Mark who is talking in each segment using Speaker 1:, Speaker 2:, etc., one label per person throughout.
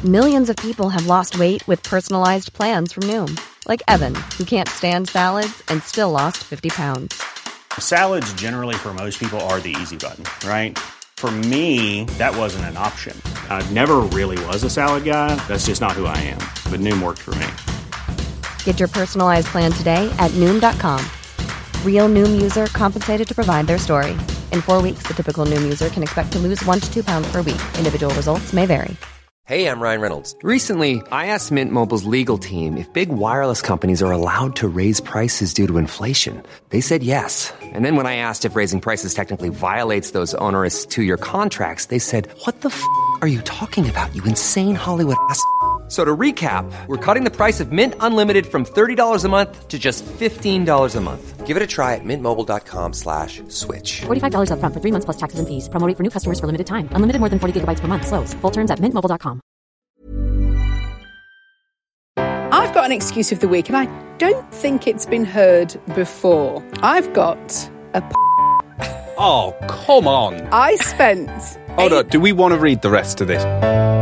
Speaker 1: Millions of people have lost weight with personalized plans from Noom. Like Evan, who can't stand salads and still lost 50 pounds.
Speaker 2: Salads generally for most people are the easy button, right? For me, that wasn't an option. I never really was a salad guy. That's just not who I am. But Noom worked for me.
Speaker 1: Get your personalized plan today at Noom.com. Real Noom user compensated to provide their story. In 4 weeks, the typical Noom user can expect to lose 1 to 2 pounds per week. Individual results may vary.
Speaker 3: Hey, I'm Ryan Reynolds. Recently, I asked Mint Mobile's legal team if big wireless companies are allowed to raise prices due to inflation. They said yes. And then when I asked if raising prices technically violates those onerous 2-year contracts, they said, "What the f*** are you talking about, you insane Hollywood ass?" So to recap, we're cutting the price of Mint Unlimited from $30 a month to just $15 a month. Give it a try at mintmobile.com/switch.
Speaker 4: $45 up front for 3 months plus taxes and fees. Promo rate for new customers for limited time. Unlimited more than 40 gigabytes per month. Slows full terms at mintmobile.com.
Speaker 5: I've got an excuse of the week, and I don't think it's been heard before. I've got a
Speaker 6: Oh, come on.
Speaker 5: I spent...
Speaker 6: Hold on, do we want to read the rest of this?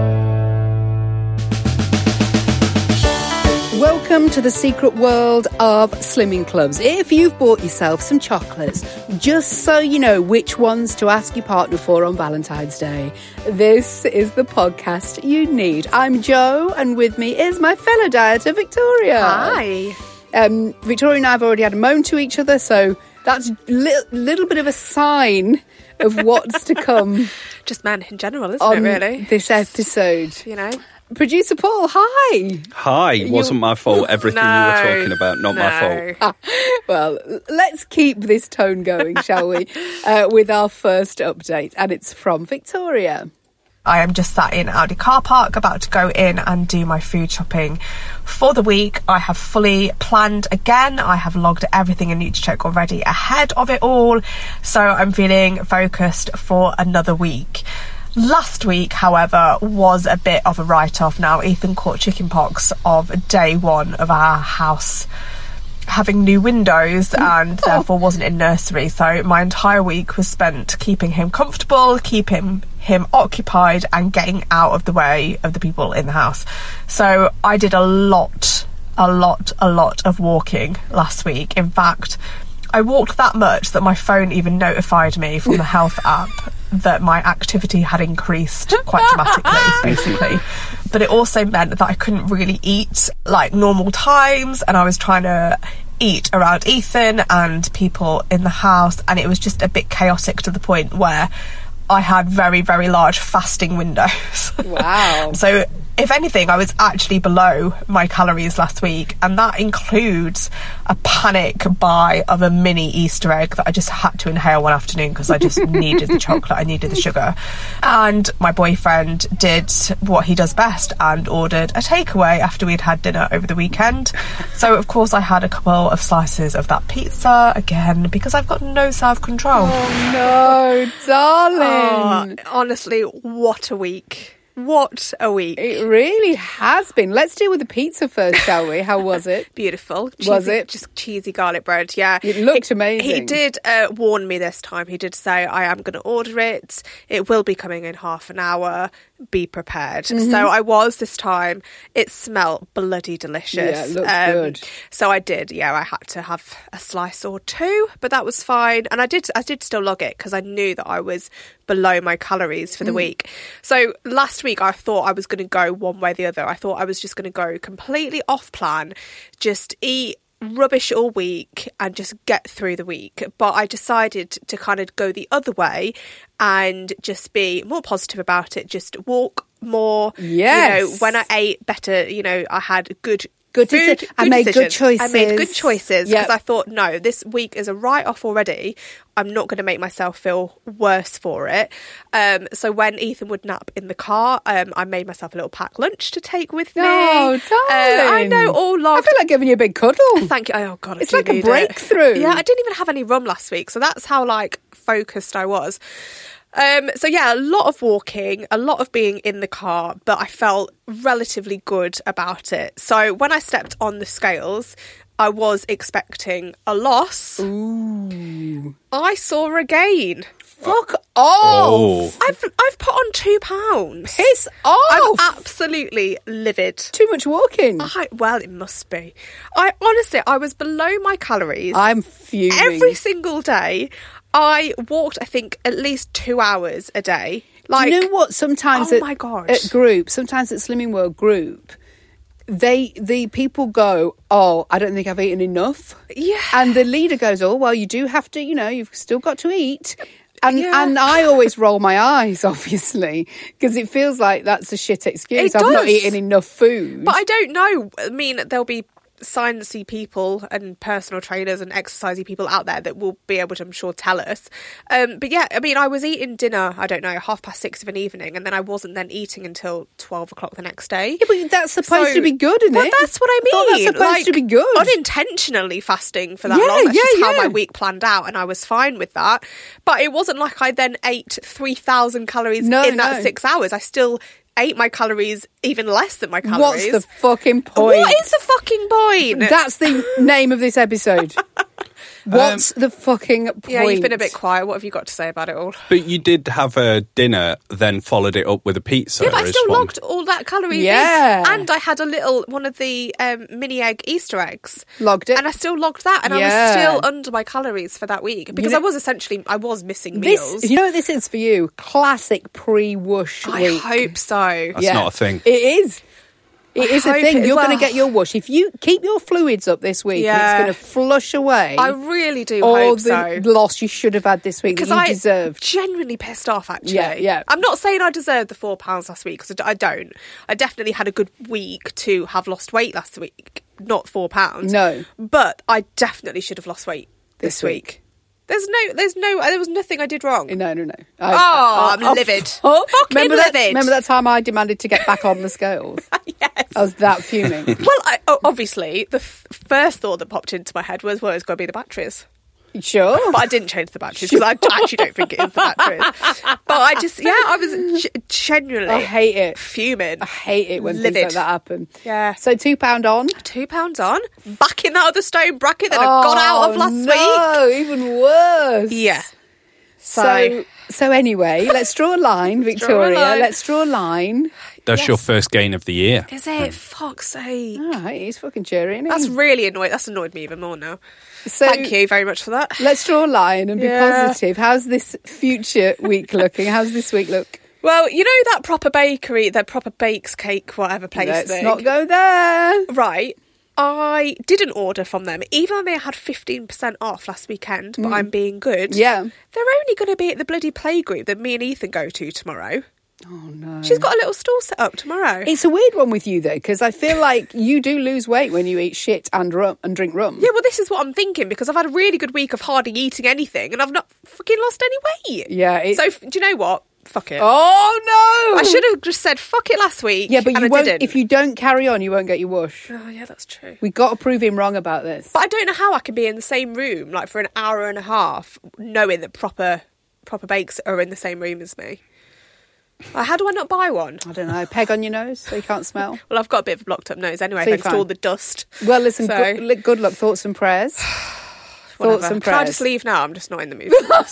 Speaker 5: Welcome to the secret world of slimming clubs. If you've bought yourself some chocolates, just so you know which ones to ask your partner for on Valentine's Day, this is the podcast you need. I'm Jo, and with me is my fellow dieter, Victoria.
Speaker 7: Hi.
Speaker 5: Victoria and I have already had a moan to each other, so that's a little bit of a sign of what's to come.
Speaker 7: Just men in general, isn't it, really?
Speaker 5: This episode.
Speaker 7: You know?
Speaker 5: Producer Paul, hi.
Speaker 6: Hi, wasn't my fault. Everything you were talking about, not my fault.
Speaker 5: Well, let's keep this tone going, shall we, with our first update. And it's from Victoria.
Speaker 8: I am just sat in Audi car park about to go in and do my food shopping for the week. I have fully planned again. I have logged everything I need to check already ahead of it all. So I'm feeling focused for another week. Last week, however, was a bit of a write-off. Now, Ethan caught chickenpox of day one of our house having new windows and therefore wasn't in nursery. So my entire week was spent keeping him comfortable, keeping him occupied and getting out of the way of the people in the house. So I did a lot of walking last week. In fact, I walked that much that my phone even notified me from the health app that my activity had increased quite dramatically, basically. But it also meant that I couldn't really eat like normal times, and I was trying to eat around Ethan and people in the house, and it was just a bit chaotic to the point where I had very, very large fasting windows.
Speaker 5: Wow.
Speaker 8: So if anything, I was actually below my calories last week, and that includes a panic buy of a mini Easter egg that I just had to inhale one afternoon because I just needed the chocolate, I needed the sugar. And my boyfriend did what he does best and ordered a takeaway after we'd had dinner over the weekend. So of course I had a couple of slices of that pizza again because I've got no self-control.
Speaker 5: Oh no, darling.
Speaker 7: Oh, honestly, what a week. What a week.
Speaker 5: It really has been. Let's deal with the pizza first, shall we? How was it?
Speaker 7: Beautiful.
Speaker 5: Was it?
Speaker 7: Just cheesy garlic bread, yeah.
Speaker 5: It looked amazing.
Speaker 7: He did warn me this time. He did say, I am going to order it. It will be coming in half an hour. Be prepared.
Speaker 5: Mm-hmm.
Speaker 7: So I was this time. It smelled bloody delicious.
Speaker 5: Yeah, it looked good.
Speaker 7: So I did, yeah, I had to have a slice or two, but that was fine. And I did still log it because I knew that I was below my calories for the week. So last week I thought I was going to go one way or the other. I thought I was just going to go completely off plan, just eat rubbish all week and just get through the week. But I decided to kind of go the other way and just be more positive about it, just walk more.
Speaker 5: Yes.
Speaker 7: You know, when I ate better, you know, I had good
Speaker 5: food. I made good choices.
Speaker 7: I made good choices because
Speaker 5: Yep.
Speaker 7: I thought, no, this week is a write-off already. I'm not going to make myself feel worse for it. So when Ethan would nap in the car, I made myself a little packed lunch to take with me.
Speaker 5: Oh, darling.
Speaker 7: I know, all love.
Speaker 5: I feel like giving you a big cuddle.
Speaker 7: Thank you. Oh, God, I
Speaker 5: It's
Speaker 7: do
Speaker 5: like a
Speaker 7: need
Speaker 5: breakthrough.
Speaker 7: it. Yeah, I didn't even have any rum last week, so that's how, like, focused I was. So yeah, a lot of walking, a lot of being in the car, but I felt relatively good about it. So when I stepped on the scales, I was expecting a loss.
Speaker 5: Ooh.
Speaker 7: I saw a gain.
Speaker 5: Fuck off!
Speaker 7: I've put on £2.
Speaker 5: Piss off!
Speaker 7: I'm absolutely livid.
Speaker 5: Too much walking.
Speaker 7: Well, it must be. I was below my calories.
Speaker 5: I'm fuming.
Speaker 7: Every single day. I walked, I think, at least 2 hours a day. Like,
Speaker 5: do you know what? Sometimes
Speaker 7: my God.
Speaker 5: At group, sometimes at Slimming World group, the people go, oh, I don't think I've eaten enough.
Speaker 7: Yeah.
Speaker 5: And the leader goes, oh, well, you do have to, you've still got to eat. And I always roll my eyes, obviously, because it feels like that's a shit excuse. I've not eaten enough food.
Speaker 7: But I don't know. I mean, there'll be sciencey people and personal trainers and exercisey people out there that will be able to, I'm sure, tell us. But yeah, I mean, I was eating dinner, I don't know, 6:30 of an evening, and then I wasn't then eating until 12 o'clock the next day.
Speaker 5: Yeah, but that's supposed to be good, isn't it?
Speaker 7: Well, that's what I mean.
Speaker 5: I thought that's supposed to be good.
Speaker 7: Unintentionally fasting for that long. That's just how my week planned out, and I was fine with that. But it wasn't like I then ate 3,000 calories in that 6 hours. I still ate my calories even less than my calories.
Speaker 5: What's the fucking point?
Speaker 7: What is the fucking point?
Speaker 5: That's the name of this episode. What's the fucking point?
Speaker 7: Yeah, you've been a bit quiet. What have you got to say about it all?
Speaker 6: But you did have a dinner, then followed it up with a pizza.
Speaker 7: Yeah, but I still logged all that calories in. And I had one of the mini egg Easter eggs.
Speaker 5: Logged it.
Speaker 7: And I still logged that. And I was still under my calories for that week. Because I was missing meals.
Speaker 5: You know what this is for you? Classic pre-whoosh week.
Speaker 7: I hope so.
Speaker 6: That's not a thing.
Speaker 5: It is. It is a thing. You're going to get your whoosh. If you keep your fluids up this week, it's going to flush away.
Speaker 7: I really do
Speaker 5: all
Speaker 7: hope
Speaker 5: the loss you should have had this week that you deserved.
Speaker 7: Genuinely pissed off, actually.
Speaker 5: Yeah.
Speaker 7: I'm not saying I deserved the £4 last week, because I don't. I definitely had a good week to have lost weight last week, not £4.
Speaker 5: No.
Speaker 7: But I definitely should have lost weight this week. There was nothing I did wrong.
Speaker 5: No.
Speaker 7: I'm livid. Fucking livid.
Speaker 5: Remember that time I demanded to get back on the scales?
Speaker 7: Yes.
Speaker 5: I was that fuming.
Speaker 7: Well, obviously, the first thought that popped into my head was, well, it's got to be the batteries.
Speaker 5: Sure.
Speaker 7: But I didn't change the batteries, because I actually don't think it is the batteries. But I was genuinely
Speaker 5: I hate it.
Speaker 7: Fuming.
Speaker 5: I hate it when
Speaker 7: livid.
Speaker 5: things like that happen.
Speaker 7: Yeah.
Speaker 5: So £2 on.
Speaker 7: £2 on. Back in that other stone bracket that I got out of last week.
Speaker 5: No, even worse.
Speaker 7: Yeah.
Speaker 5: So anyway, let's draw a line, Victoria. Let's draw a line.
Speaker 6: That's your first gain of the year.
Speaker 7: Is it? Fuck's sake.
Speaker 5: All right, he's fucking cheery, isn't he?
Speaker 7: That's really annoyed. That's annoyed me even more now.
Speaker 5: So,
Speaker 7: thank you very much for that.
Speaker 5: Let's draw a line and be positive. How's this future week looking? How's this week look?
Speaker 7: Well, you know that proper bakery, that proper bakes, cake, whatever place
Speaker 5: Let's
Speaker 7: thing?
Speaker 5: not go there.
Speaker 7: Right. I didn't order from them, even though they had 15% off last weekend, but I'm being good.
Speaker 5: Yeah.
Speaker 7: They're only going to be at the bloody playgroup that me and Ethan go to tomorrow.
Speaker 5: Oh, no.
Speaker 7: She's got a little stall set up tomorrow.
Speaker 5: It's a weird one with you, though, because I feel like you do lose weight when you eat shit and drink rum.
Speaker 7: Yeah, well, this is what I'm thinking, because I've had a really good week of hardly eating anything, and I've not fucking lost any weight.
Speaker 5: Yeah.
Speaker 7: So, do you know what? Fuck it.
Speaker 5: Oh, no!
Speaker 7: I should have just said fuck it last week.
Speaker 5: Yeah, but
Speaker 7: and
Speaker 5: you
Speaker 7: I
Speaker 5: won't.
Speaker 7: didn't.
Speaker 5: If you don't carry on, you won't get your whoosh.
Speaker 7: Oh, yeah, that's true.
Speaker 5: We got to prove him wrong about this.
Speaker 7: But I don't know how I can be in the same room, like, for an hour and a half, knowing that proper bakes are in the same room as me. How do I not buy one?
Speaker 5: I don't know. Peg on your nose so you can't smell.
Speaker 7: Well, I've got a bit of a blocked up nose anyway,
Speaker 5: So
Speaker 7: thanks to all the dust.
Speaker 5: Well, listen,
Speaker 7: So-
Speaker 5: good luck. Thoughts and prayers. Thoughts and
Speaker 7: Can I
Speaker 5: prayers.
Speaker 7: just leave now? I'm just not in the mood.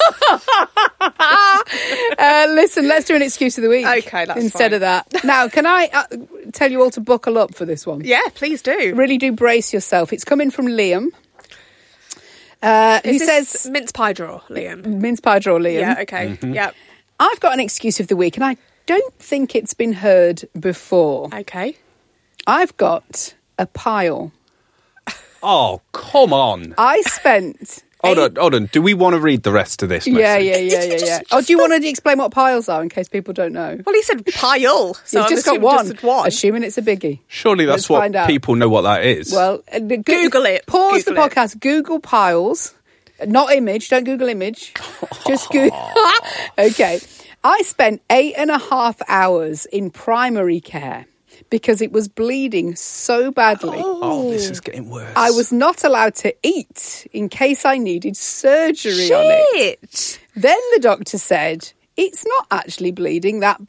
Speaker 5: Listen, let's do an excuse of the week.
Speaker 7: Okay, that's
Speaker 5: instead
Speaker 7: fine.
Speaker 5: of that. Now, can I tell you all to buckle up for this one?
Speaker 7: Yeah, please do.
Speaker 5: Really do brace yourself. It's coming from Liam. Who
Speaker 7: Is this
Speaker 5: says
Speaker 7: mince pie draw, Liam?
Speaker 5: mince pie draw, Liam.
Speaker 7: Yeah, okay. Yeah.
Speaker 5: I've got an excuse of the week, and I don't think it's been heard before.
Speaker 7: Okay.
Speaker 5: I've got a pile.
Speaker 6: Oh, come on.
Speaker 5: I spent.
Speaker 6: Hold on. Do we want to read the rest of this
Speaker 5: Yeah.
Speaker 6: message?
Speaker 5: Oh, do you want to explain what piles are in case people don't know?
Speaker 7: Well, he said pile, so
Speaker 5: You've
Speaker 7: I'm
Speaker 5: just got
Speaker 7: assuming
Speaker 5: one.
Speaker 7: just one.
Speaker 5: Assuming it's a biggie.
Speaker 6: Surely that's
Speaker 5: Let's
Speaker 6: what
Speaker 5: find out.
Speaker 6: people know what that is.
Speaker 5: Well,
Speaker 7: Google it.
Speaker 5: Pause
Speaker 7: Google
Speaker 5: the
Speaker 7: it.
Speaker 5: podcast. Google piles, not image. Don't Google image. Just Google. Okay. I spent 8.5 hours in primary care because it was bleeding so badly.
Speaker 6: oh, this is getting worse.
Speaker 5: I was not allowed to eat in case I needed surgery on it.
Speaker 7: Shit.
Speaker 5: Then the doctor said, it's not actually bleeding that bad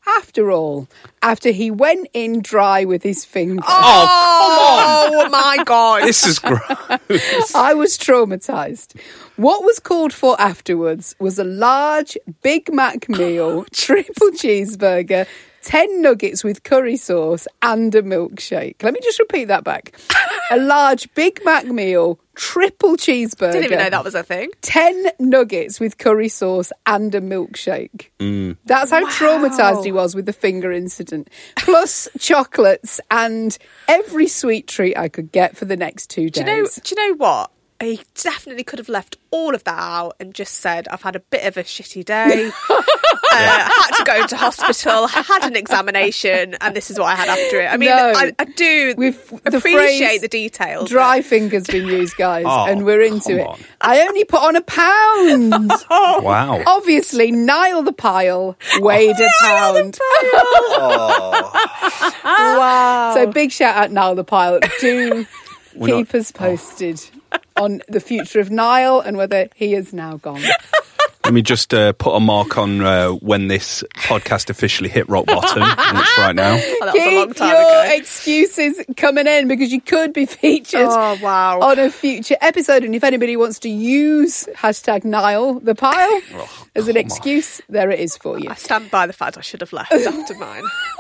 Speaker 5: after all, after he went in dry with his finger.
Speaker 7: Oh my God.
Speaker 6: This is gross.
Speaker 5: I was traumatised. What was called for afterwards was a large Big Mac meal, triple cheeseburger, 10 nuggets with curry sauce and a milkshake. Let me just repeat that back. A large Big Mac meal, triple cheeseburger.
Speaker 7: Didn't even know that was a thing.
Speaker 5: 10 nuggets with curry sauce and a milkshake. That's how traumatised he was with the finger incident. Plus chocolates and every sweet treat I could get for the next 2 days.
Speaker 7: Do you know what? He definitely could have left all of that out and just said, I've had a bit of a shitty day, had to go to hospital, had an examination, and this is what I had after it. I mean,
Speaker 5: No.
Speaker 7: I do
Speaker 5: the
Speaker 7: appreciate
Speaker 5: phrase
Speaker 7: the details.
Speaker 5: Dry finger's been used, guys,
Speaker 6: Oh,
Speaker 5: and we're into
Speaker 6: come
Speaker 5: it.
Speaker 6: on.
Speaker 5: I only put on £1.
Speaker 6: Wow.
Speaker 5: Obviously, Niall the Pile weighed a pound.
Speaker 7: Wow.
Speaker 5: So big shout out, Niall the Pile. Do keep us posted on the future of Niall and whether he is now gone.
Speaker 6: Let me just put a mark on when this podcast officially hit rock bottom, and it's right now.
Speaker 7: Oh, that was a long
Speaker 5: Keep
Speaker 7: time
Speaker 5: your
Speaker 7: ago.
Speaker 5: excuses coming in because you could be featured
Speaker 7: Oh, wow.
Speaker 5: on a future episode. And if anybody wants to use hashtag Niall the Pile as an excuse, there it is for you.
Speaker 7: I stand by the fact I should have left after mine.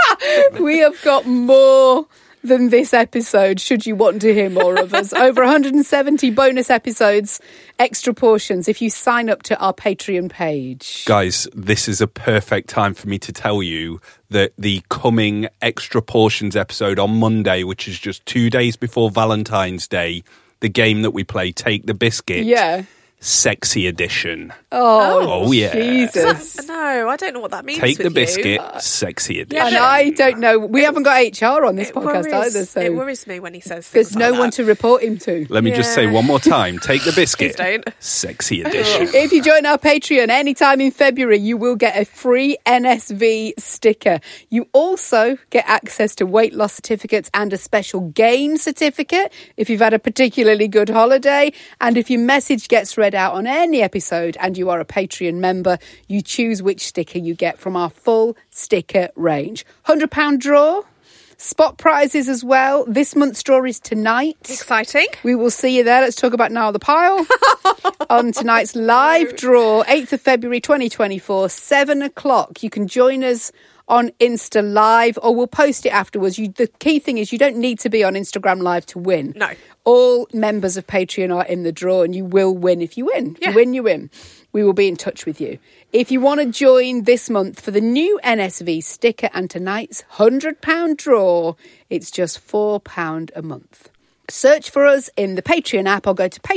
Speaker 5: We have got more than this episode, should you want to hear more of us. Over 170 bonus episodes, extra portions, if you sign up to our Patreon page.
Speaker 6: Guys, this is a perfect time for me to tell you that the coming extra portions episode on Monday, which is just 2 days before Valentine's Day, the game that we play, Take the Biscuit.
Speaker 5: Yeah.
Speaker 6: Sexy edition.
Speaker 5: Oh,
Speaker 6: yeah.
Speaker 5: Jesus.
Speaker 7: No, I don't know what that means.
Speaker 6: Take the
Speaker 7: with you.
Speaker 6: Biscuit, sexy edition.
Speaker 5: And I don't know. We haven't got HR on this
Speaker 7: It
Speaker 5: podcast
Speaker 7: worries-
Speaker 5: either, so
Speaker 7: It worries me when he says
Speaker 5: there's
Speaker 7: things
Speaker 5: no
Speaker 7: like
Speaker 5: one
Speaker 7: that.
Speaker 5: to report him to.
Speaker 6: Let me just say
Speaker 7: Yeah.
Speaker 6: one more time. Take the Biscuit,
Speaker 7: Please don't.
Speaker 6: sexy edition.
Speaker 5: If you join our Patreon anytime in February, you will get a free NSV sticker. You also get access to weight loss certificates and a special gain certificate if you've had a particularly good holiday. And if your message gets read out on any episode and you are a Patreon member, you choose which sticker you get from our full sticker range. £100 draw. Spot prizes as well. This month's draw is tonight.
Speaker 7: Exciting.
Speaker 5: We will see you there. Let's talk about Niall the Pile on tonight's live draw, 8th of February 2024, 7 o'clock. You can join us on Insta Live or we'll post it afterwards. The key thing is you don't need to be on Instagram Live to win.
Speaker 7: No.
Speaker 5: All members of Patreon are in the draw and you will win if you win. If
Speaker 7: Yeah.
Speaker 5: you win, you win. We will be in touch with you. If you want to join this month for the new NSV sticker and tonight's £100 draw, it's just £4 a month. Search for us in the Patreon app or go to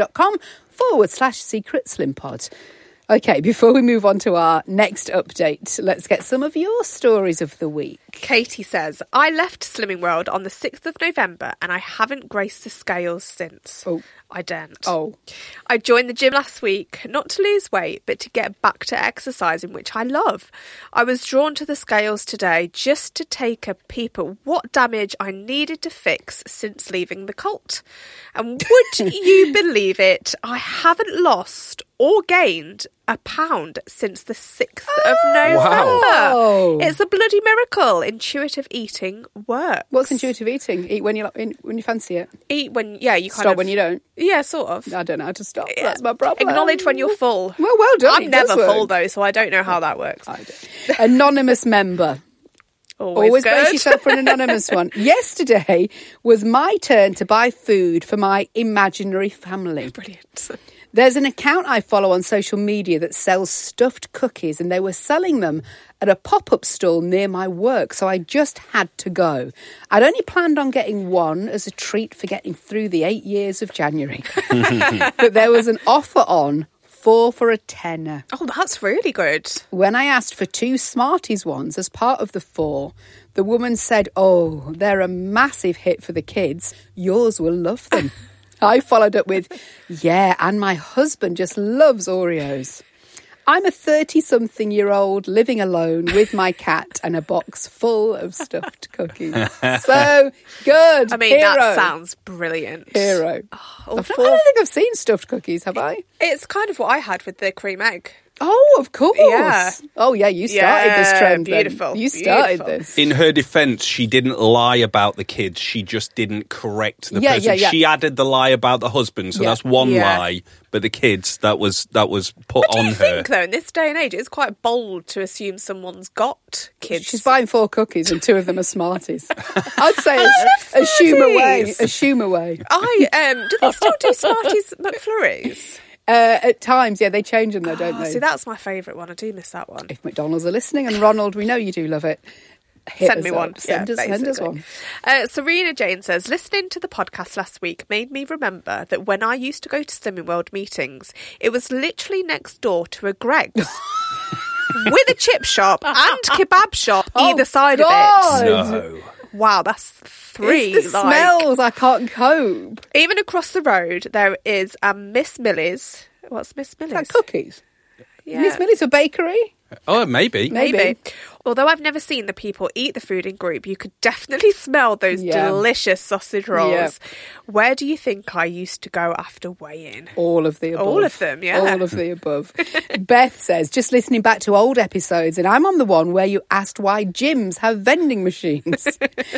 Speaker 5: patreon.com/Secret Slim Pod. Okay, before we move on to our next update, let's get some of your stories of the week.
Speaker 7: Katie says, I left Slimming World on the 6th of November and I haven't graced the scales since.
Speaker 5: Oh.
Speaker 7: I daren't.
Speaker 5: Oh.
Speaker 7: I joined the gym last week, not to lose weight, but to get back to exercising, which I love. I was drawn to the scales today just to take a peep at what damage I needed to fix since leaving the cult. And would you believe it? I haven't lost or gained a pound since the 6th of November.
Speaker 5: Wow.
Speaker 7: It's a bloody miracle. Intuitive eating works.
Speaker 5: What's intuitive eating? Eat when you fancy it.
Speaker 7: Eat when, you kind
Speaker 5: Stop
Speaker 7: of...
Speaker 5: when you don't.
Speaker 7: Yeah, sort of.
Speaker 5: I don't know how to stop. That's my problem.
Speaker 7: Acknowledge when you're full.
Speaker 5: Well done.
Speaker 7: I'm
Speaker 5: It does
Speaker 7: never
Speaker 5: work.
Speaker 7: full though, so I don't know how that works.
Speaker 5: I don't. Anonymous member. Always
Speaker 7: good.
Speaker 5: brace yourself for an anonymous one. Yesterday was my turn to buy food for my imaginary family.
Speaker 7: Brilliant.
Speaker 5: There's an account I follow on social media that sells stuffed cookies and they were selling them at a pop-up stall near my work, so I just had to go. I'd only planned on getting one as a treat for getting through the 8 years of January. But there was an offer on 4 for a tenner.
Speaker 7: Oh, that's really good.
Speaker 5: When I asked for 2 Smarties ones as part of the 4, the woman said, "Oh, they're a massive hit for the kids. Yours will love them." I followed up with, "Yeah, and my husband just loves Oreos." I'm a 30-something-year-old living alone with my cat and a box full of stuffed cookies. So good.
Speaker 7: I mean,
Speaker 5: Hero.
Speaker 7: that sounds brilliant.
Speaker 5: Don't
Speaker 7: Oh,
Speaker 5: think I've seen stuffed cookies, have I?
Speaker 7: It's kind of what I had with the cream egg.
Speaker 5: Oh, of course.
Speaker 7: Yeah.
Speaker 5: Oh, yeah, you started this trend then.
Speaker 7: Beautiful.
Speaker 5: You started
Speaker 7: Beautiful.
Speaker 5: this.
Speaker 6: In her defence, she didn't lie about the kids. She just didn't correct the person.
Speaker 5: Yeah.
Speaker 6: She added the lie about the husband, so that's one lie. But the kids, that was put on her.
Speaker 7: I think, though, in this day and age, it's quite bold to assume someone's got kids.
Speaker 5: She's buying 4 cookies and 2 of them are Smarties. I'd say assume away. Assume away.
Speaker 7: Do they still do Smarties McFlurries?
Speaker 5: At times, yeah, they change them though, don't they?
Speaker 7: See, that's my favourite one. I do miss that one.
Speaker 5: If McDonald's are listening, and Ronald, we know you do love it.
Speaker 7: Send me one.
Speaker 5: Send us one.
Speaker 7: Serena Jane says, listening to the podcast last week made me remember that when I used to go to Slimming World meetings, it was literally next door to a Greggs. With a chip shop and kebab shop either side of it.
Speaker 6: No.
Speaker 7: Wow, that's 3.
Speaker 5: It's the smells, I can't cope.
Speaker 7: Even across the road, there is Miss Millie's. What's Miss Millie's?
Speaker 5: Is that cookies?
Speaker 7: Yeah.
Speaker 5: Miss Millie's a bakery?
Speaker 6: Oh, maybe.
Speaker 5: Maybe.
Speaker 7: Although I've never seen the people eat the food in group, you could definitely smell those delicious sausage rolls.
Speaker 5: Yeah.
Speaker 7: Where do you think I used to go after weigh-in?
Speaker 5: All of the above.
Speaker 7: All of them, yeah.
Speaker 5: All of the above. Beth says, just listening back to old episodes, and I'm on the one where you asked why gyms have vending machines.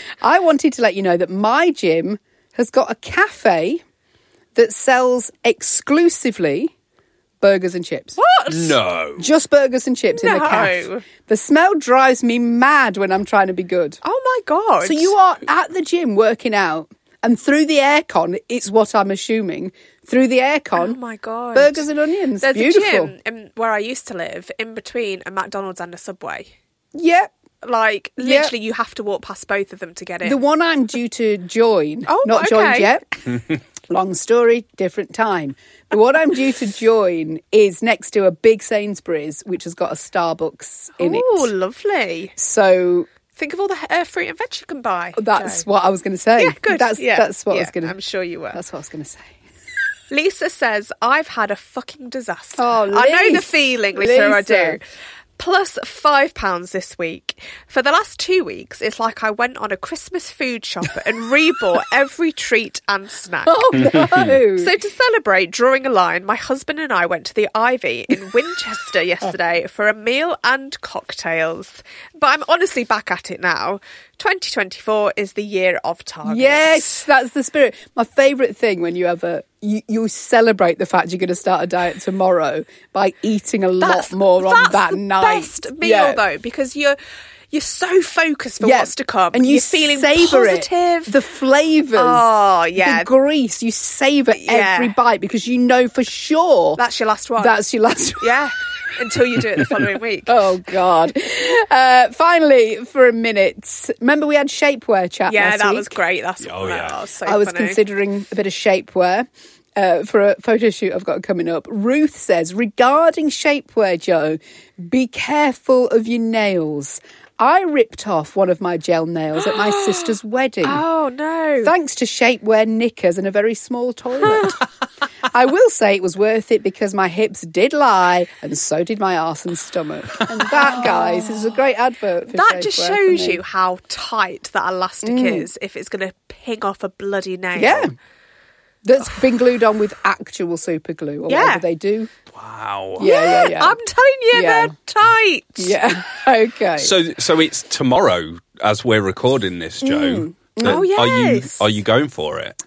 Speaker 5: I wanted to let you know that my gym has got a cafe that sells exclusively burgers and chips.
Speaker 7: What?
Speaker 6: No.
Speaker 5: Just burgers and chips in the cafe. The smell drives me mad when I'm trying to be good.
Speaker 7: Oh my God.
Speaker 5: So you are at the gym working out, and through the aircon, it's what I'm assuming, through the aircon,
Speaker 7: oh my God,
Speaker 5: burgers and onions.
Speaker 7: There's
Speaker 5: beautiful.
Speaker 7: a gym where I used to live in between a McDonald's and a Subway.
Speaker 5: Yep.
Speaker 7: Like, literally, you have to walk past both of them to get in.
Speaker 5: The one I'm due to join, not joined yet. Long story, different time. The one I'm due to join is next to a big Sainsbury's, which has got a Starbucks in it.
Speaker 7: Oh, lovely.
Speaker 5: So
Speaker 7: think of all the fruit and veg you can buy.
Speaker 5: That's what I was going to say.
Speaker 7: Yeah, good.
Speaker 5: That's what I was going to.
Speaker 7: I'm sure you were.
Speaker 5: That's what I was going to say.
Speaker 7: Lisa says, I've had a fucking disaster.
Speaker 5: Oh,
Speaker 7: I know the feeling, Lisa, I do. Plus £5 this week. For the last 2 weeks, it's like I went on a Christmas food shop and rebought every treat and snack.
Speaker 5: Oh, no.
Speaker 7: So to celebrate drawing a line, my husband and I went to the Ivy in Winchester yesterday for a meal and cocktails. But I'm honestly back at it now. 2024 is the year of targets.
Speaker 5: Yes, that's the spirit. My favourite thing when you have you celebrate the fact you're going to start a diet tomorrow by eating a lot more on that night.
Speaker 7: That's the best meal, though, because you're so focused for what's to come.
Speaker 5: And you're
Speaker 7: feeling
Speaker 5: savour
Speaker 7: positive.
Speaker 5: The flavours.
Speaker 7: Oh, yeah.
Speaker 5: The grease. You savour every bite because you know for sure.
Speaker 7: That's your last one.
Speaker 5: That's your last one.
Speaker 7: Yeah. Until you do it the following week.
Speaker 5: Oh, God. Finally, for a minute, remember we had shapewear chat last week?
Speaker 7: Yeah, that was great. That was so
Speaker 5: I was
Speaker 7: funny.
Speaker 5: considering a bit of shapewear for a photo shoot I've got coming up. Ruth says, regarding shapewear, Joe, be careful of your nails. I ripped off one of my gel nails at my sister's wedding.
Speaker 7: Oh, no.
Speaker 5: Thanks to shapewear knickers and a very small toilet. I will say it was worth it because my hips did lie and so did my arse and stomach. And that, guys, is a great advert for
Speaker 7: that just shows you how tight that elastic is if it's going to ping off a bloody nail.
Speaker 5: Yeah. That's been glued on with actual super glue or whatever they do.
Speaker 6: Wow.
Speaker 5: Yeah.
Speaker 7: I'm telling you, they're tight.
Speaker 5: Yeah. Okay.
Speaker 6: So it's tomorrow as we're recording this, Joe.
Speaker 7: Oh, yes.
Speaker 6: Are you going for it?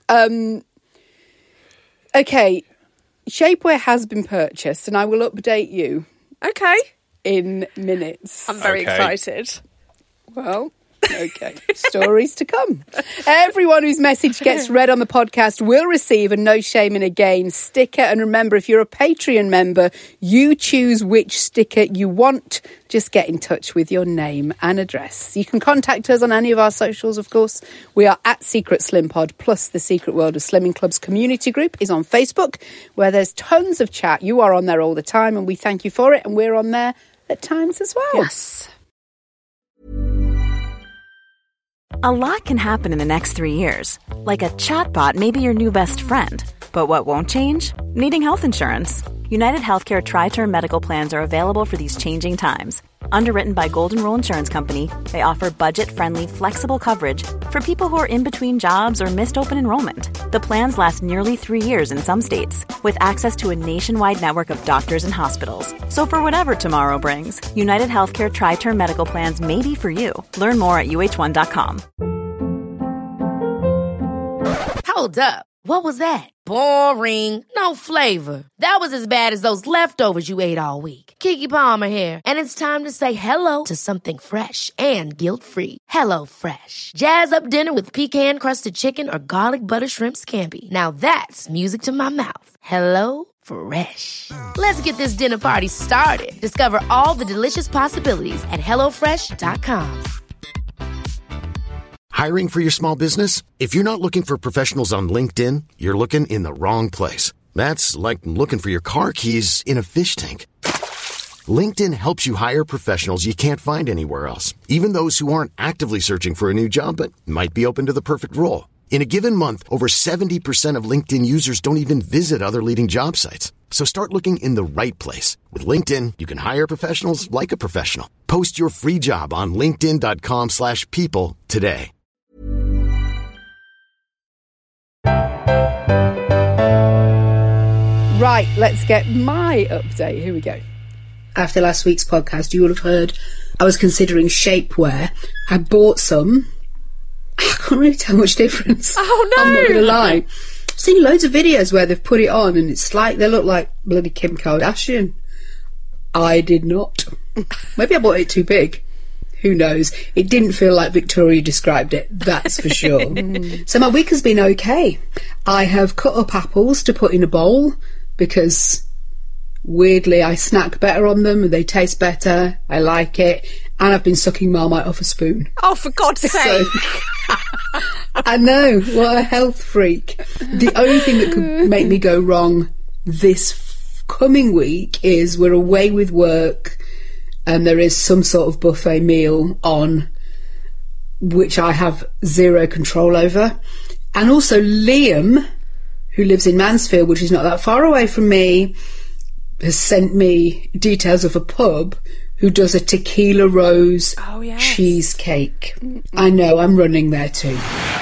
Speaker 5: Okay. Shapewear has been purchased and I will update you.
Speaker 7: Okay.
Speaker 5: In minutes.
Speaker 7: I'm very excited.
Speaker 5: Well, okay. Stories to come. Everyone whose message gets read on the podcast will receive a No Shaming Again sticker. And remember, if you're a Patreon member, you choose which sticker you want. Just get in touch with your name and address. You can contact us on any of our socials, of course. We are at Secret Slim Pod, plus the Secret World of Slimming Club's community group is on Facebook, where there's tons of chat. You are on there all the time, and we thank you for it. And we're on there at times as well.
Speaker 7: Yes.
Speaker 9: A lot can happen in the next 3 years. Like a chatbot may be your new best friend. But what won't change? Needing health insurance. United Healthcare Tri-Term Medical Plans are available for these changing times. Underwritten by Golden Rule Insurance Company, they offer budget-friendly, flexible coverage for people who are in between jobs or missed open enrollment. The plans last nearly 3 years in some states, with access to a nationwide network of doctors and hospitals. So for whatever tomorrow brings, United Healthcare Tri-Term Medical Plans may be for you. Learn more at uh1.com.
Speaker 10: Hold up. What was that? Boring. No flavor. That was as bad as those leftovers you ate all week. Keke Palmer here, and it's time to say hello to something fresh and guilt-free. Hello Fresh. Jazz up dinner with pecan-crusted chicken or garlic butter shrimp scampi. Now that's music to my mouth. Hello Fresh. Let's get this dinner party started. Discover all the delicious possibilities at hellofresh.com.
Speaker 11: Hiring for your small business? If you're not looking for professionals on LinkedIn, you're looking in the wrong place. That's like looking for your car keys in a fish tank. LinkedIn helps you hire professionals you can't find anywhere else, even those who aren't actively searching for a new job but might be open to the perfect role. In a given month, over 70% of LinkedIn users don't even visit other leading job sites. So start looking in the right place. With LinkedIn, you can hire professionals like a professional. Post your free job on linkedin.com/people today.
Speaker 5: Right, let's get my update. Here we go. After last week's podcast, you would have heard I was considering shapewear. I bought some. I couldn't really tell much difference.
Speaker 7: Oh, no.
Speaker 5: I'm not going to lie. I've seen loads of videos where they've put it on and it's like they look like bloody Kim Kardashian. I did not. Maybe I bought it too big. Who knows? It didn't feel like Victoria described it, that's for sure. So my week has been okay. I have cut up apples to put in a bowl because weirdly I snack better on them and they taste better. I like it. And I've been sucking Marmite off a spoon.
Speaker 7: Oh, for God's sake.
Speaker 5: I know, what a health freak. The only thing that could make me go wrong this coming week is we're away with work and there is some sort of buffet meal on which I have zero control over. And also Liam, who lives in Mansfield, which is not that far away from me, has sent me details of a pub who does a tequila rose cheesecake. I know, I'm running there too.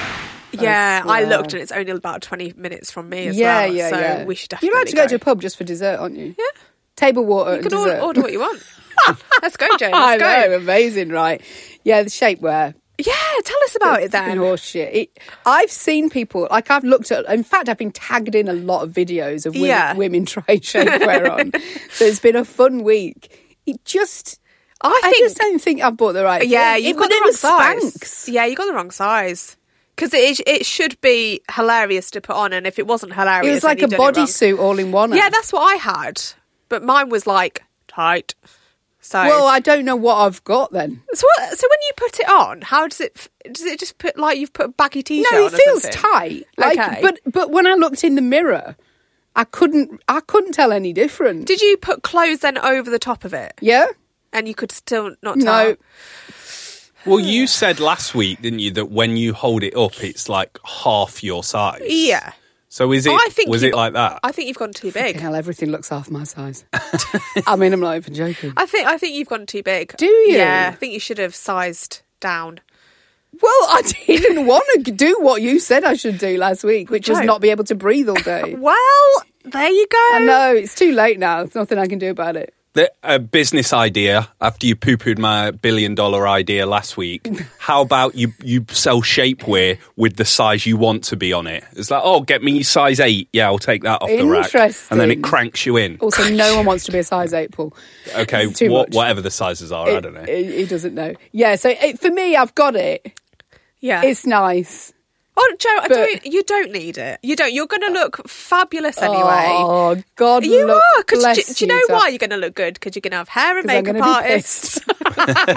Speaker 7: Yeah, I looked and it's only about 20 minutes from me as well. So we should definitely
Speaker 5: You're allowed to go to a pub just for dessert, aren't you?
Speaker 7: Yeah.
Speaker 5: Table water and
Speaker 7: You
Speaker 5: dessert.
Speaker 7: can order what you want. Let's go, Jane.
Speaker 5: I
Speaker 7: Let's go.
Speaker 5: know, amazing, right? Yeah, the shapewear.
Speaker 7: Yeah, tell us about it then.
Speaker 5: Horse shit. I've seen people, like I've looked at, in fact, I've been tagged in a lot of videos of women trying shapewear on. So it's been a fun week. It just, I just don't think I've bought the right thing.
Speaker 7: Yeah, you've got the wrong size.
Speaker 5: Spanx.
Speaker 7: Yeah, you got the wrong size. Because it should be hilarious to put on, and if it wasn't hilarious,
Speaker 5: it was like a bodysuit all in one.
Speaker 7: Yeah, that's what I had, but mine was like tight. So
Speaker 5: well, I don't know what I've got then.
Speaker 7: So when you put it on, how does it? Does it just put like you've put a baggy t-shirt?
Speaker 5: No,
Speaker 7: on
Speaker 5: it feels
Speaker 7: something?
Speaker 5: tight. Like,
Speaker 7: okay,
Speaker 5: but when I looked in the mirror, I couldn't tell any different.
Speaker 7: Did you put clothes then over the top of it?
Speaker 5: Yeah,
Speaker 7: and you could still not tell.
Speaker 5: No.
Speaker 6: Well, you said last week, didn't you, that when you hold it up, it's like half your size.
Speaker 7: Yeah.
Speaker 6: So is it? Was it like that?
Speaker 7: I think you've gone too big.
Speaker 5: Hell, everything looks half my size. I mean, I'm not even joking.
Speaker 7: I think you've gone too big.
Speaker 5: Do you?
Speaker 7: Yeah, I think you should have sized down.
Speaker 5: Well, I didn't want to do what you said I should do last week, which was not be able to breathe all day.
Speaker 7: Well, there you go.
Speaker 5: I know, it's too late now. There's nothing I can do about it.
Speaker 6: A business idea, after you poo-pooed my $1 billion idea last week, how about you sell shapewear with the size you want to be on it? It's like, oh, get me size 8. Yeah, I'll take that off the rack. And then it cranks you in.
Speaker 5: Also, no one wants to be a size 8, Paul.
Speaker 6: Okay, whatever the sizes are, I don't know.
Speaker 5: He doesn't know. Yeah, so for me, I've got it.
Speaker 7: Yeah.
Speaker 5: It's nice.
Speaker 7: Oh, Joe, you don't need it. You don't. You're going to look fabulous anyway.
Speaker 5: Oh, God,
Speaker 7: you
Speaker 5: look,
Speaker 7: are. Do you know
Speaker 5: Susan.
Speaker 7: why you're going to look good? Because you're going to have hair and makeup
Speaker 5: be
Speaker 7: artists. And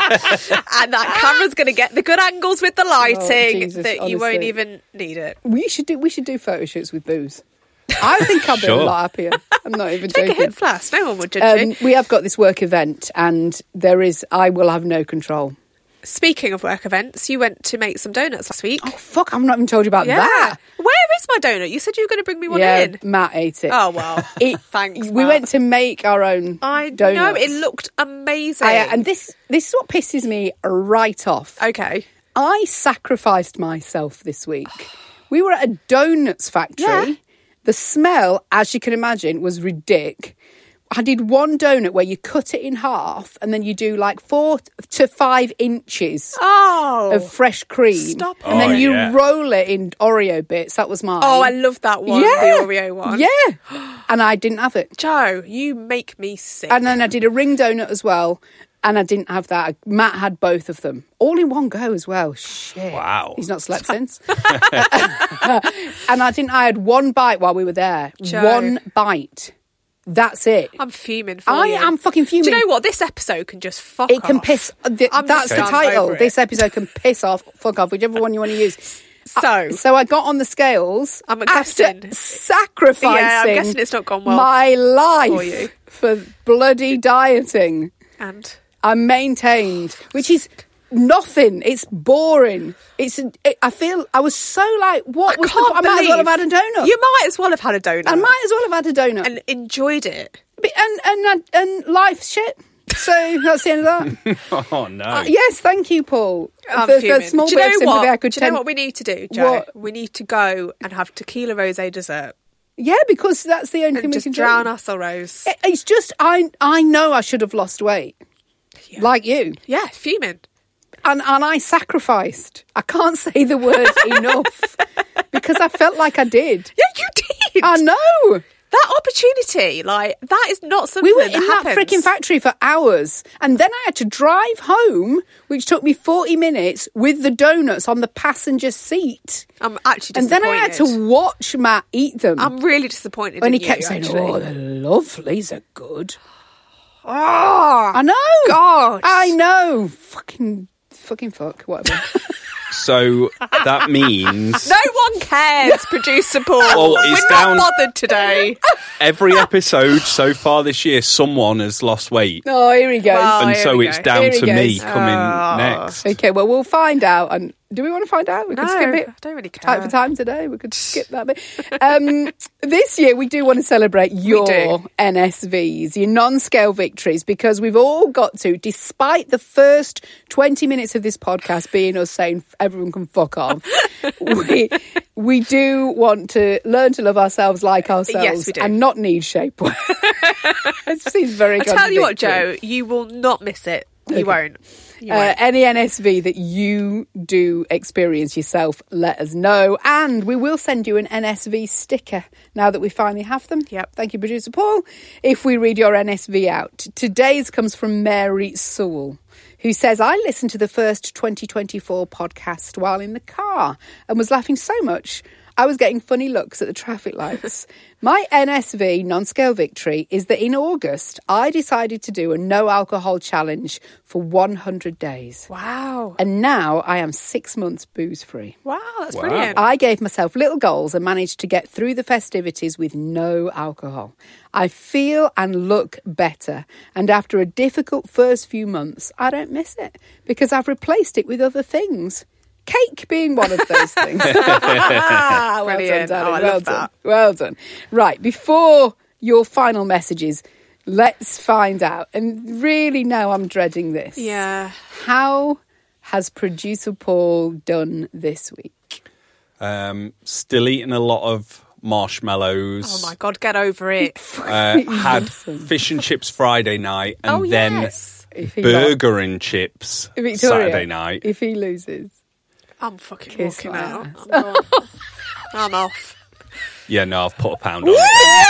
Speaker 7: that camera's going to get the good angles with the lighting
Speaker 5: Jesus,
Speaker 7: that you won't
Speaker 5: honestly.
Speaker 7: even need it.
Speaker 5: We should do photo shoots with booze. I think I'll be a lot happier. I'm not even
Speaker 7: Take
Speaker 5: joking.
Speaker 7: a hip flash. No one would judge you.
Speaker 5: We have got this work event and I will have no control.
Speaker 7: Speaking of work events, you went to make some donuts last week.
Speaker 5: Oh, fuck, I've not even told you about that.
Speaker 7: Where is my donut? You said you were going to bring me one in.
Speaker 5: Matt ate it.
Speaker 7: Oh, well. Thanks,
Speaker 5: We
Speaker 7: Matt.
Speaker 5: went to make our own donuts.
Speaker 7: know, it looked amazing.
Speaker 5: And this is what pisses me right off.
Speaker 7: Okay.
Speaker 5: I sacrificed myself this week. We were at a donuts factory.
Speaker 7: Yeah.
Speaker 5: The smell, as you can imagine, was ridiculous. I did one donut where you cut it in half and then you do like 4 to 5 inches of fresh cream.
Speaker 7: Stop it.
Speaker 5: And then you roll it in Oreo bits. That was mine.
Speaker 7: Oh, I love that one, the Oreo one.
Speaker 5: Yeah. And I didn't have it.
Speaker 7: Joe, you make me sick.
Speaker 5: And then I did a ring donut as well. And I didn't have that. Matt had both of them. All in one go as well. Shit.
Speaker 6: Wow.
Speaker 5: He's not slept since. And I had one bite while we were there.
Speaker 7: Joe.
Speaker 5: One bite. That's it.
Speaker 7: I'm fuming for you.
Speaker 5: I am fucking fuming.
Speaker 7: Do you know what? This episode can just fuck off.
Speaker 5: It can piss. That's the title. This episode can piss off, fuck off, whichever one you want to use. So I got on the scales.
Speaker 7: I'm
Speaker 5: after
Speaker 7: guessing.
Speaker 5: sacrificing.
Speaker 7: Yeah, I'm guessing it's not gone well
Speaker 5: my life
Speaker 7: for you.
Speaker 5: for bloody dieting.
Speaker 7: And
Speaker 5: I maintained, which is nothing. It's boring. I feel I was so like, what was the? I might as well have had a donut.
Speaker 7: You might as well have had a donut.
Speaker 5: I might as well have had a donut
Speaker 7: and enjoyed it.
Speaker 5: And life's shit. So that's the end of that.
Speaker 6: Oh no!
Speaker 5: Yes, thank you, Paul.
Speaker 7: For
Speaker 5: small
Speaker 7: do
Speaker 5: bit
Speaker 7: you
Speaker 5: of
Speaker 7: know
Speaker 5: sympathy, I
Speaker 7: what?
Speaker 5: could
Speaker 7: Do you know what we need to do, Joe?
Speaker 5: What?
Speaker 7: We need to go and have tequila rosé dessert.
Speaker 5: Yeah, because that's the only thing we
Speaker 7: just
Speaker 5: can
Speaker 7: drown
Speaker 5: do.
Speaker 7: our sorrows.
Speaker 5: It's just I know I should have lost weight, like you.
Speaker 7: Yeah, fuming.
Speaker 5: And I sacrificed. I can't say the word enough because I felt like I did.
Speaker 7: Yeah, you did.
Speaker 5: I know.
Speaker 7: That opportunity, like, that is not something
Speaker 5: we were
Speaker 7: that
Speaker 5: in
Speaker 7: happens.
Speaker 5: that freaking factory for hours. And then I had to drive home, which took me 40 minutes, with the donuts on the passenger seat.
Speaker 7: I'm actually
Speaker 5: disappointed. And then I had to watch Matt eat them.
Speaker 7: I'm really disappointed
Speaker 5: and
Speaker 7: in
Speaker 5: he kept
Speaker 7: you,
Speaker 5: saying,
Speaker 7: actually.
Speaker 5: oh, the lovelies are good.
Speaker 7: Oh,
Speaker 5: I know.
Speaker 7: God.
Speaker 5: I know. Fucking fuck. Whatever.
Speaker 6: So that means
Speaker 7: no one cares, producer Paul.
Speaker 6: Well, it's
Speaker 7: We're
Speaker 6: down-
Speaker 7: not bothered today.
Speaker 6: every episode so far this year, someone has lost weight.
Speaker 5: Oh, here he goes.
Speaker 7: Well,
Speaker 6: And
Speaker 7: here
Speaker 6: so
Speaker 7: we
Speaker 6: it's
Speaker 7: go.
Speaker 6: down
Speaker 5: Here he
Speaker 6: to me
Speaker 5: goes.
Speaker 6: coming next.
Speaker 5: Okay, well, we'll find out. And do we want to find out? We
Speaker 7: No,
Speaker 5: can skip it.
Speaker 7: I don't really care.
Speaker 5: Tight for time today. We could skip that bit. This year, we do want to celebrate your NSVs, your non-scale victories, because we've all got to, despite the first 20 minutes of this podcast being us saying everyone can fuck off, we do want to learn to love ourselves like ourselves.
Speaker 7: Yes, we do.
Speaker 5: And not need shapewear. It seems very
Speaker 7: I tell you what,
Speaker 5: contradictory.
Speaker 7: Joe, you will not miss it. You won't.
Speaker 5: Any NSV that you do experience yourself, let us know. And we will send you an NSV sticker now that we finally have them.
Speaker 7: Yep.
Speaker 5: Thank you, Producer Paul. If we read your NSV out. Today's comes from Mary Sewell, who says, I listened to the first 2024 podcast while in the car and was laughing so much I was getting funny looks at the traffic lights. My NSV non-scale victory is that in August, I decided to do a no alcohol challenge for 100 days.
Speaker 7: Wow.
Speaker 5: And now I am 6 months booze free.
Speaker 7: Wow, that's brilliant.
Speaker 5: I gave myself little goals and managed to get through the festivities with no alcohol. I feel and look better. And after a difficult first few months, I don't miss it because I've replaced it with other things. Cake being one of those things. Well
Speaker 7: Brilliant.
Speaker 5: done, darling.
Speaker 7: Oh, I
Speaker 5: well
Speaker 7: love
Speaker 5: done.
Speaker 7: that.
Speaker 5: Well done. Right, before your final messages, let's find out. And really now I'm dreading this.
Speaker 7: Yeah.
Speaker 5: How has producer Paul done this week?
Speaker 6: Still eating a lot of marshmallows.
Speaker 7: Oh my God, get over it.
Speaker 6: Had fish and chips Friday night and then
Speaker 7: yes.
Speaker 6: burger and chips
Speaker 5: Victoria,
Speaker 6: Saturday night.
Speaker 5: If he loses.
Speaker 7: I'm fucking
Speaker 5: Kiss
Speaker 7: walking
Speaker 5: my
Speaker 7: out.
Speaker 5: ass.
Speaker 7: I'm off.
Speaker 6: Yeah, no, I've put a pound on it.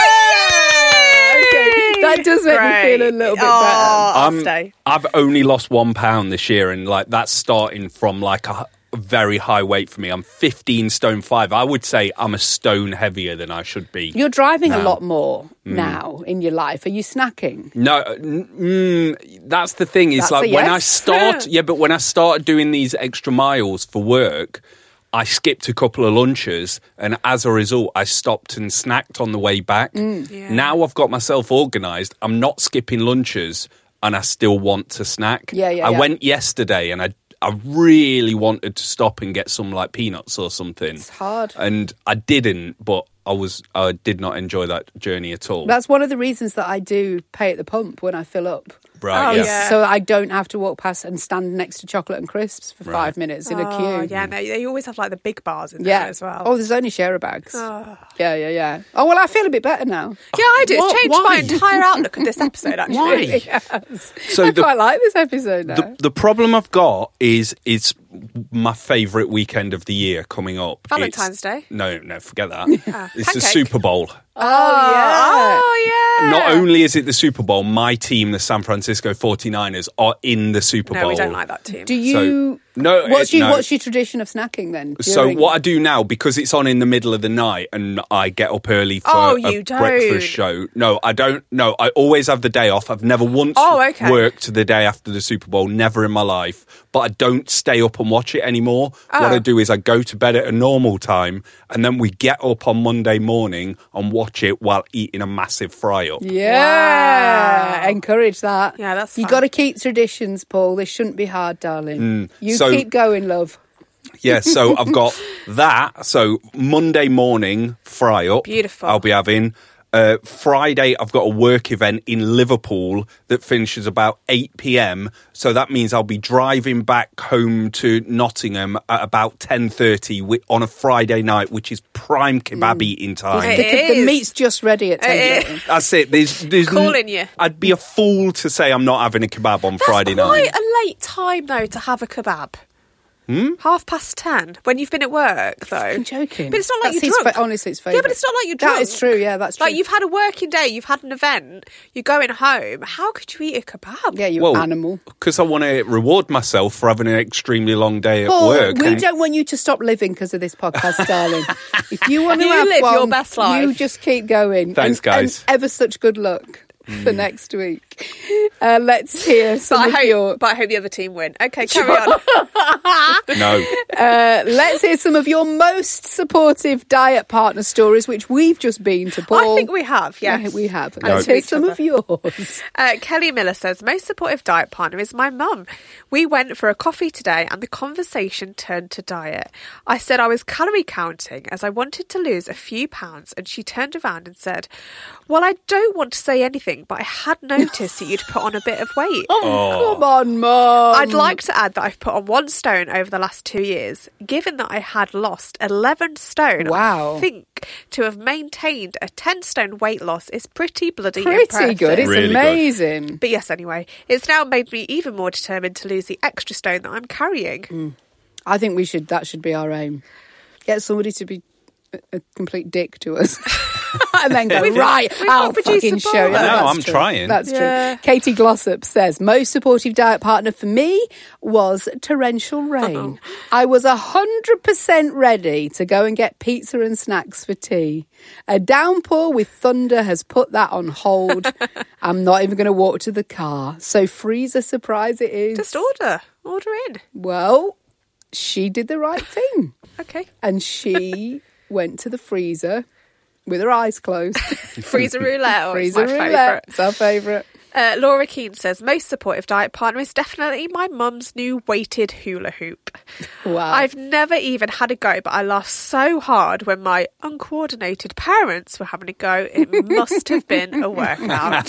Speaker 5: Okay, that does make me feel a little bit better.
Speaker 7: I'll stay.
Speaker 6: I've only lost 1 pound this year, and like that's starting from like a very high weight for me. I'm 15 stone 5. I would say I'm a stone heavier than I should be.
Speaker 5: You're driving a lot more now in your life. Are you snacking?
Speaker 6: No, that's the thing. Is
Speaker 5: That's
Speaker 6: like
Speaker 5: a
Speaker 6: when I
Speaker 5: yes.
Speaker 6: start, but when I started doing these extra miles for work, I skipped a couple of lunches, and as a result, I stopped and snacked on the way back.
Speaker 7: Yeah.
Speaker 6: Now I've got myself organised. I'm not skipping lunches, and I still want to snack.
Speaker 5: Yeah.
Speaker 6: I went yesterday, and I really wanted to stop and get some like peanuts or something.
Speaker 5: It's hard.
Speaker 6: And I didn't, but I did not enjoy that journey at all.
Speaker 5: That's one of the reasons that I do pay at the pump when I fill up.
Speaker 6: Right, yeah.
Speaker 5: So I don't have to walk past and stand next to chocolate and crisps for 5 minutes in a queue.
Speaker 7: Yeah, no, they always have like the big bars in there as well.
Speaker 5: Oh, there's only sharer bags. Yeah. Oh, well, I feel a bit better now.
Speaker 7: Yeah, I do. It's changed
Speaker 6: Why?
Speaker 7: my entire outlook of this episode, actually.
Speaker 6: Why?
Speaker 5: Yes.
Speaker 6: So
Speaker 5: I quite like this episode now.
Speaker 6: The problem I've got is it's my favourite weekend of the year coming up.
Speaker 7: Valentine's Day?
Speaker 6: No, forget that. It's
Speaker 7: Pancake.
Speaker 6: the Super Bowl.
Speaker 5: Oh, yeah.
Speaker 6: Not only is it the Super Bowl, my team, the San Francisco 49ers, are in the Super Bowl.
Speaker 7: No, we don't like that team.
Speaker 5: Do you...
Speaker 6: No,
Speaker 5: what's your tradition of snacking then?
Speaker 6: So what I do now, because it's on in the middle of the night and I get up early for a breakfast show. No, I don't. No, I always have the day off. I've never once worked the day after the Super Bowl, never in my life. But I don't stay up and watch it anymore. What I do is I go to bed at a normal time and then we get up on Monday morning and watch it while eating a massive fry-up.
Speaker 5: Yeah. Encourage that.
Speaker 7: Yeah, that's
Speaker 5: You
Speaker 7: fine.
Speaker 5: got to keep traditions, Paul. They shouldn't be hard, darling. You
Speaker 6: So-
Speaker 5: keep going, love.
Speaker 6: Yeah, so I've got that. So Monday morning, fry-up.
Speaker 7: Beautiful.
Speaker 6: I'll be having. Friday, I've got a work event in Liverpool that finishes about 8 p.m. So that means I'll be driving back home to Nottingham at about 10:30 on a Friday night, which is prime kebab eating time.
Speaker 5: The meat's just ready at 10.
Speaker 6: That's it. There's
Speaker 7: Calling you.
Speaker 6: I'd be a fool to say I'm not having a kebab on Friday
Speaker 7: That's
Speaker 6: night.
Speaker 7: quite a late time, though, to have a kebab. 10:30 when you've been at work, though.
Speaker 5: I'm joking.
Speaker 7: But it's not like
Speaker 5: That's
Speaker 7: you're
Speaker 5: his
Speaker 7: drunk.
Speaker 5: honestly, it's favourite.
Speaker 7: Yeah, but it's not like you're drunk.
Speaker 5: That is true, yeah, that's true.
Speaker 7: Like, you've had a working day, you've had an event, you're going home. How could you eat a kebab?
Speaker 5: Yeah, you're an animal.
Speaker 6: Because I want to reward myself for having an extremely long day at
Speaker 5: Paul,
Speaker 6: work.
Speaker 5: we don't want you to stop living because of this podcast, darling. If you want to
Speaker 7: You
Speaker 5: have
Speaker 7: live
Speaker 5: one,
Speaker 7: your best life.
Speaker 5: you just keep going.
Speaker 6: Thanks, guys.
Speaker 5: And ever such good luck for next week. Let's hear some of your...
Speaker 7: But I hope the other team win. Okay, carry on.
Speaker 6: No.
Speaker 5: Let's hear some of your most supportive diet partner stories, which we've just been to, Paul.
Speaker 7: I think we have, yes.
Speaker 5: Yeah, we have.
Speaker 7: No.
Speaker 5: Let's hear some of yours.
Speaker 7: Kelly Miller says, most supportive diet partner is my mum. We went for a coffee today and the conversation turned to diet. I said I was calorie counting as I wanted to lose a few pounds, and she turned around and said, well, I don't want to say anything, but I had noticed that you'd put on a bit of weight.
Speaker 5: Oh, come on, Mum.
Speaker 7: I'd like to add that I've put on 1 stone over the last 2 years. Given that I had lost 11 stone,
Speaker 5: Wow.
Speaker 7: I think to have maintained a 10-stone weight loss is pretty bloody
Speaker 5: Pretty
Speaker 7: impressive.
Speaker 5: good. It's
Speaker 6: Really good.
Speaker 5: amazing.
Speaker 7: But yes, anyway, it's now made me even more determined to lose the extra stone that I'm carrying.
Speaker 5: I think that should be our aim. Get somebody to be a complete dick to us. And then go,
Speaker 7: We've
Speaker 5: right,
Speaker 7: got
Speaker 5: I'll
Speaker 7: producer
Speaker 5: fucking
Speaker 7: Paul.
Speaker 5: show you.
Speaker 6: I know,
Speaker 5: That's
Speaker 6: I'm
Speaker 5: true.
Speaker 6: trying.
Speaker 5: That's
Speaker 7: Yeah.
Speaker 5: true. Katie Glossop says, most supportive diet partner for me was torrential rain. I was 100% ready to go and get pizza and snacks for tea. A downpour with thunder has put that on hold. I'm not even going to walk to the car. So freezer surprise it is.
Speaker 7: Just order in.
Speaker 5: Well, she did the right thing.
Speaker 7: Okay.
Speaker 5: And she went to the freezer with her eyes closed.
Speaker 7: Freezer roulette. Oh,
Speaker 5: Freezer
Speaker 7: it's my
Speaker 5: roulette.
Speaker 7: favourite.
Speaker 5: It's our favourite.
Speaker 7: Laura Keane says, most supportive diet partner is definitely my mum's new weighted hula hoop.
Speaker 5: Wow.
Speaker 7: I've never even had a go, but I laughed so hard when my uncoordinated parents were having a go. It must have been a workout.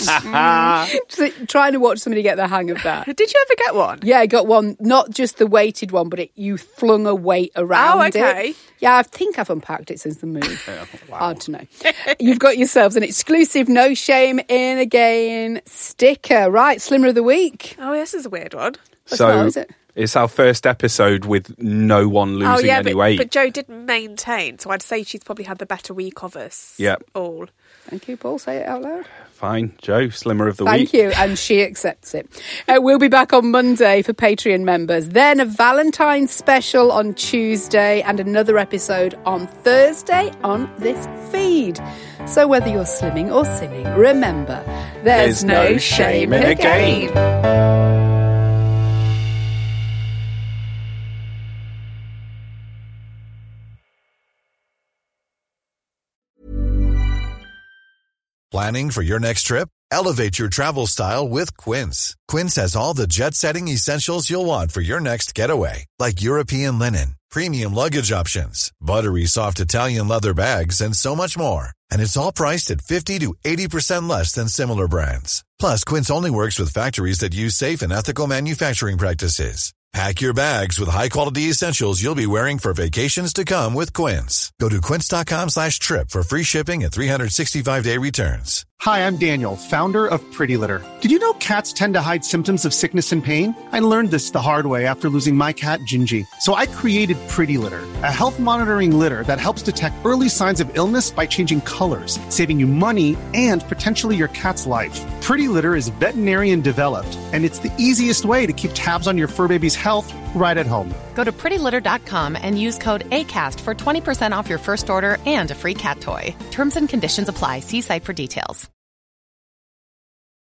Speaker 5: Trying to watch somebody get the hang of that.
Speaker 7: Did you ever get one?
Speaker 5: Yeah, I got one, not just the weighted one, but you flung a weight around
Speaker 7: okay.
Speaker 5: it. Yeah, I think I've unpacked it since the move. Hard to know. You've got yourselves an exclusive No Shame In Again sticker. Right, Slimmer of the Week.
Speaker 7: Oh, this is a weird one.
Speaker 5: Not, is it?
Speaker 6: It's our first episode with no one losing any weight.
Speaker 7: But Jo didn't maintain, so I'd say she's probably had the better week of us.
Speaker 6: Yep.
Speaker 7: All.
Speaker 5: Thank you, Paul. Say it out loud.
Speaker 6: Fine, Joe, Slimmer of the
Speaker 5: Thank
Speaker 6: Week.
Speaker 5: you, and she accepts it. We'll be back on Monday for Patreon members. Then a Valentine's special on Tuesday and another episode on Thursday on this feed. So whether you're slimming or sinning, remember, there's no shame in a gain.
Speaker 12: Planning for your next trip? Elevate your travel style with Quince. Quince has all the jet-setting essentials you'll want for your next getaway, like European linen, premium luggage options, buttery soft Italian leather bags, and so much more. And it's all priced at 50 to 80% less than similar brands. Plus, Quince only works with factories that use safe and ethical manufacturing practices. Pack your bags with high-quality essentials you'll be wearing for vacations to come with Quince. Go to quince.com/trip for free shipping and 365-day returns.
Speaker 13: Hi, I'm Daniel, founder of Pretty Litter. Did you know cats tend to hide symptoms of sickness and pain? I learned this the hard way after losing my cat, Gingy. So I created Pretty Litter, a health monitoring litter that helps detect early signs of illness by changing colors, saving you money and potentially your cat's life. Pretty Litter is veterinarian developed, and it's the easiest way to keep tabs on your fur baby's health right at home.
Speaker 14: Go to prettylitter.com and use code ACAST for 20% off your first order and a free cat toy. Terms and conditions apply. See site for details.